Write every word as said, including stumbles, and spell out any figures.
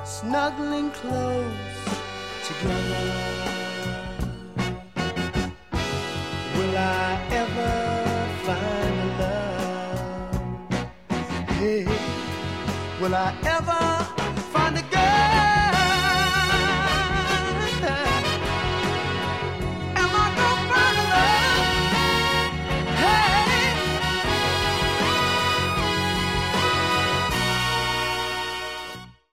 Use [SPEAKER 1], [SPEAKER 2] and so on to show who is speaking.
[SPEAKER 1] snuggling close together. Will I ever find a love? Hey, will I ever